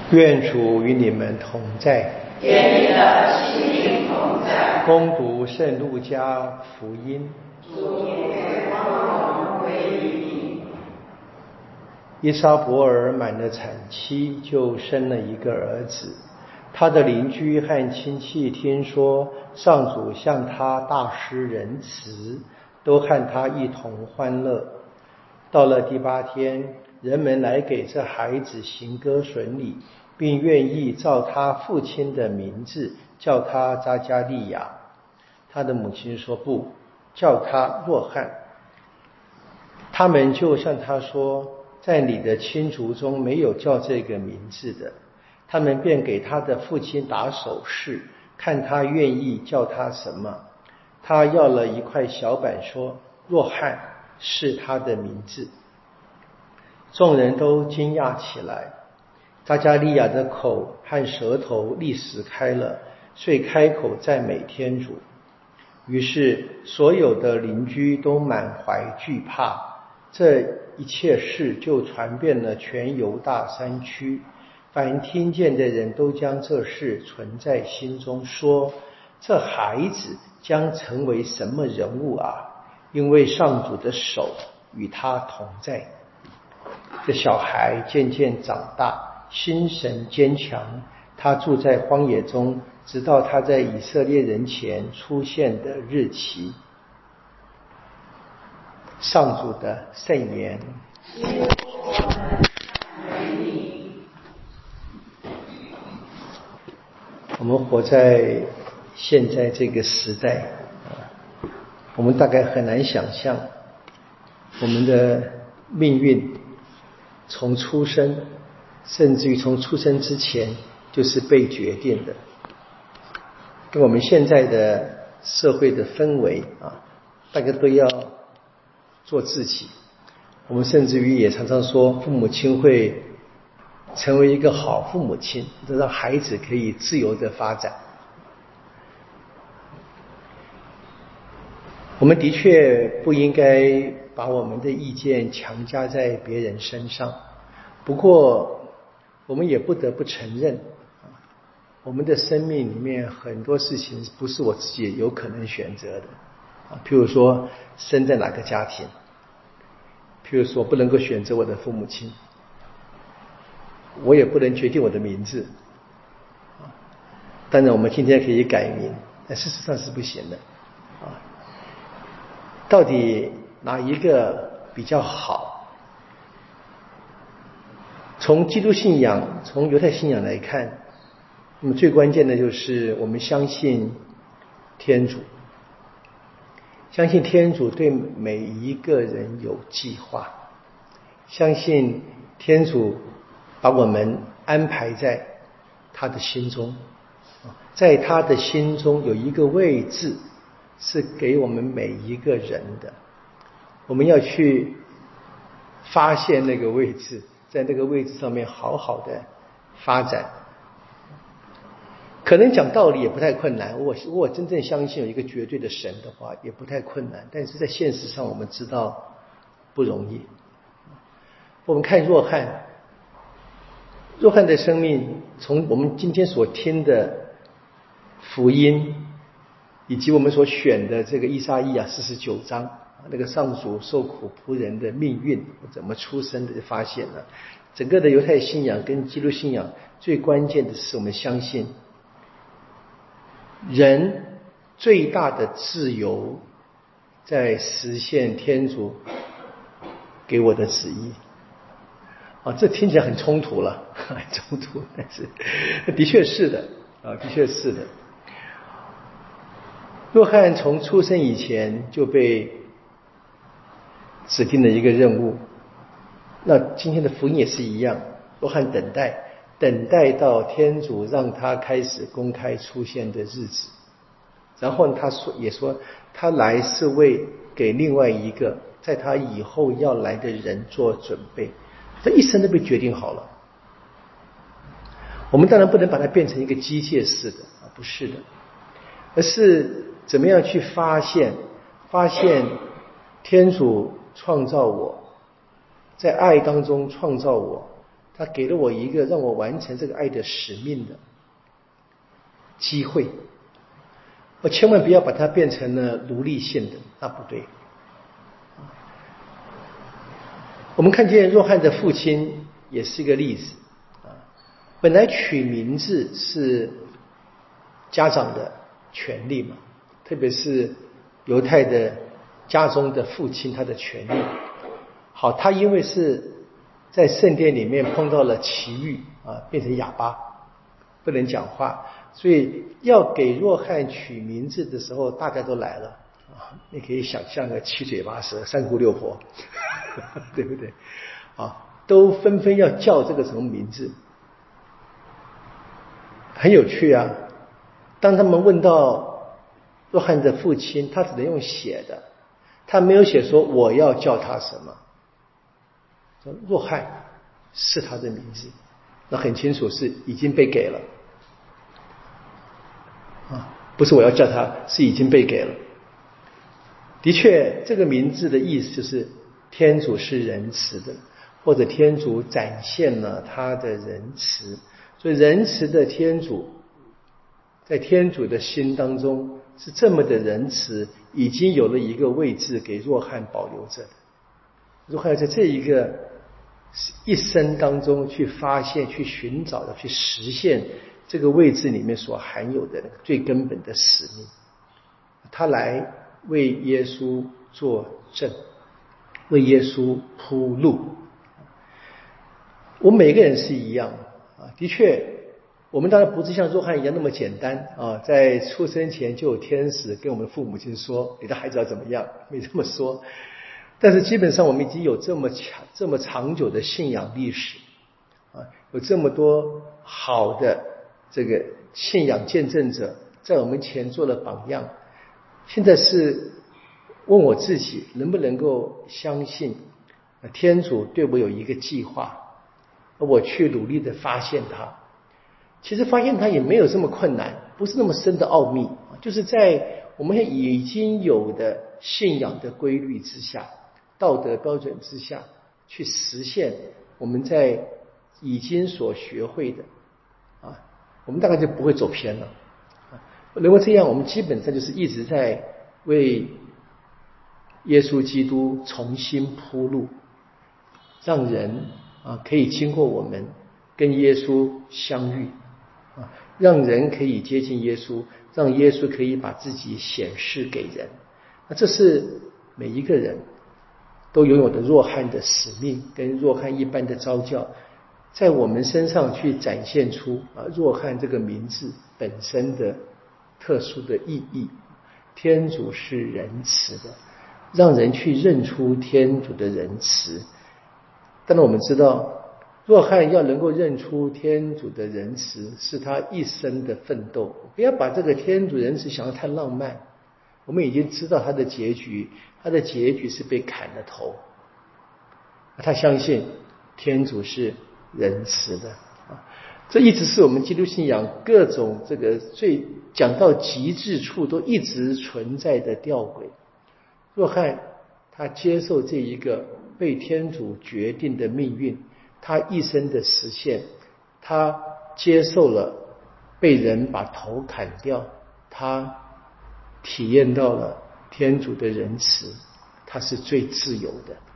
愿主与你们同在， 愿你的心灵同在。 恭读圣路加福音。 主愿光荣归于你。 伊撒伯尔满了产期，就生了一个儿子。他的邻居和亲戚听说上主向他大施仁慈，都和他一同欢乐。到了第8天，人们来给这孩子行割损礼，并愿意照他父亲的名字叫他扎加利亚。他的母亲说不，叫他若翰。他们就向他说，在你的亲族中没有叫这个名字的。他们便给他的父亲打手势，看他愿意叫他什么。他要了一块小板，说若翰是他的名字。众人都惊讶起来。扎加利亚的口和舌头立时开了，遂开口赞美天主。于是所有的邻居都满怀惧怕。这一切事就传遍了全犹大山区，凡听见的人都将这事存在心中，说这孩子将成为什么人物啊？因为上主的手与他同在。这小孩渐渐长大，心神坚强。他住在荒野中，直到他在以色列人前出现的日期。上主的圣言。我们活在现在这个时代，我们大概很难想象我们的命运从出生，甚至于从出生之前就是被决定的。因为我们现在的社会的氛围大家都要做自己。我们甚至于也常常说，父母亲会成为一个好父母亲，让孩子可以自由的发展。我们的确不应该把我们的意见强加在别人身上，不过我们也不得不承认，我们的生命里面很多事情不是我自己有可能选择的譬如说生在哪个家庭，譬如说不能够选择我的父母亲，我也不能决定我的名字。当然我们今天可以改名，但事实上是不行的到底哪一个比较好？从基督信仰，从犹太信仰来看，那么最关键的就是我们相信天主，相信天主对每一个人有计划，相信天主把我们安排在他的心中，在他的心中有一个位置是给我们每一个人的，我们要去发现那个位置，在那个位置上面好好的发展。可能讲道理也不太困难，我真正相信有一个绝对的神的话也不太困难，但是在现实上我们知道不容易。我们看若翰的生命，从我们今天所听的福音以及我们所选的这个以赛亚49章，那个上主受苦仆人的命运怎么出生的，就发现了整个的犹太信仰跟基督信仰最关键的是我们相信人最大的自由在实现天主给我的旨意这听起来很冲突了，很冲突，但是的确是的的确是的。若翰从出生以前就被指定了一个任务，那今天的福音也是一样，若翰等待到天主让他开始公开出现的日子，然后他也说他来是为给另外一个在他以后要来的人做准备，这一生都被决定好了。我们当然不能把它变成一个机械式的不是的，而是怎么样去发现天主创造我，在爱当中创造我， 他给了我一个让我完成这个爱的使命的机会。我千万不要把它变成了奴隶性的，那不对。我们看见若翰的父亲也是一个例子啊。本来取名字是家长的权利嘛，特别是犹太的家中的父亲他的权利。好，他因为是在圣殿里面碰到了奇遇啊，变成哑巴，不能讲话，所以要给若翰取名字的时候，大家都来了啊。你可以想象个七嘴八舌、三姑六婆，对不对？啊，都纷纷要叫这个什么名字，很有趣啊。当他们问到若翰的父亲，他只能用写的，他没有写说我要叫他什么。说若翰是他的名字，那很清楚是已经被给了啊，不是我要叫他，是已经被给了。的确，这个名字的意思就是天主是仁慈的，或者天主展现了他的仁慈。所以仁慈的天主在天主的心当中是这么的仁慈，已经有了一个位置给若翰保留着的。若翰在这一个一生当中去发现、去寻找的、去实现这个位置里面所含有的最根本的使命，他来为耶稣作证，为耶稣铺路。我们每个人是一样啊，的确，我们当然不是像若翰一样那么简单啊，在出生前就有天使跟我们的父母亲说你的孩子要怎么样，没这么说。但是基本上我们已经有这么长久的信仰历史啊，有这么多好的这个信仰见证者在我们前做了榜样。现在是问我自己能不能够相信天主对我有一个计划，我去努力的发现它。其实发现它也没有这么困难，不是那么深的奥秘，就是在我们已经有的信仰的规律之下，道德标准之下去实现我们在已经所学会的啊，我们大概就不会走偏了。如果这样，我们基本上就是一直在为耶稣基督重新铺路，让人可以经过我们跟耶稣相遇啊，让人可以接近耶稣，让耶稣可以把自己显示给人。那这是每一个人都拥有的若翰的使命，跟若翰一般的召教，在我们身上去展现出若翰这个名字本身的特殊的意义。天主是仁慈的，让人去认出天主的仁慈。但是我们知道，若翰要能够认出天主的仁慈，是他一生的奋斗。不要把这个天主仁慈想得太浪漫，我们已经知道他的结局，他的结局是被砍了头。他相信天主是仁慈的啊，这一直是我们基督信仰各种这个最讲到极致处都一直存在的吊诡。若翰他接受这一个被天主决定的命运，他一生的实现，他接受了被人把头砍掉，他体验到了天主的仁慈，他是最自由的。